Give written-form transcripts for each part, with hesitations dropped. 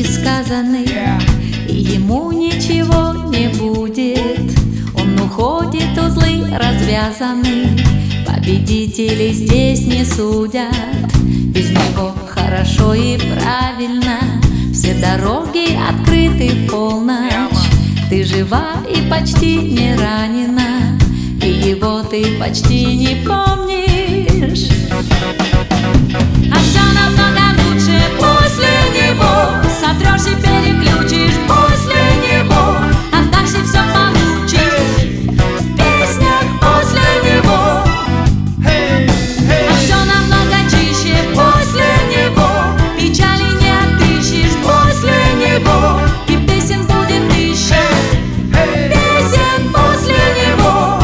сказанный, и ему ничего не будет. Он уходит, узлы развязаны, победителей здесь не судят. Без него хорошо и правильно, все дороги открыты в полночь. Ты жива и почти не ранена, и его ты почти не помнишь. А все намного лучше после него. Сотрешь и переключишь после него, а дальше все получишь в песнях после него. А все намного чище после него, печали не отыщешь после него, и песен будет тысяча, песен после него.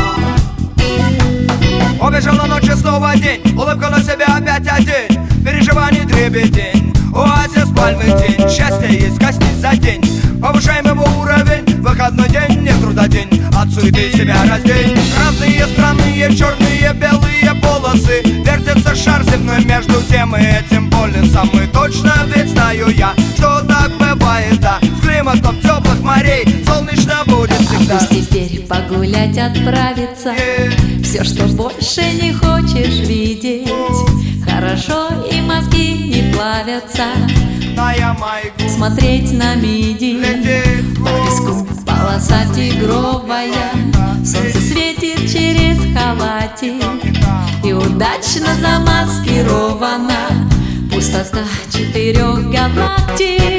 Убежала ночь и снова день, улыбка на себя опять один. Переживаний дребедень, оазис пальмы тень. Счастье есть кости за день, повышаем его уровень. Выходной день, не трудодень, от суеты себя раздень. Разные странные черные белые полосы, вертится шар земной между тем и этим полюсом. И точно ведь знаю я, что так бывает, да. С климатом теплых морей солнечно будет всегда. А пусть теперь погулять отправиться, все, что больше не хочешь видеть. Хорошо, и мозги не плавятся, на Ямайку смотреть на миди. летит По песку полоса тигровая, солнце светит через халатик, и удачно замаскирована пустота 4 галактик.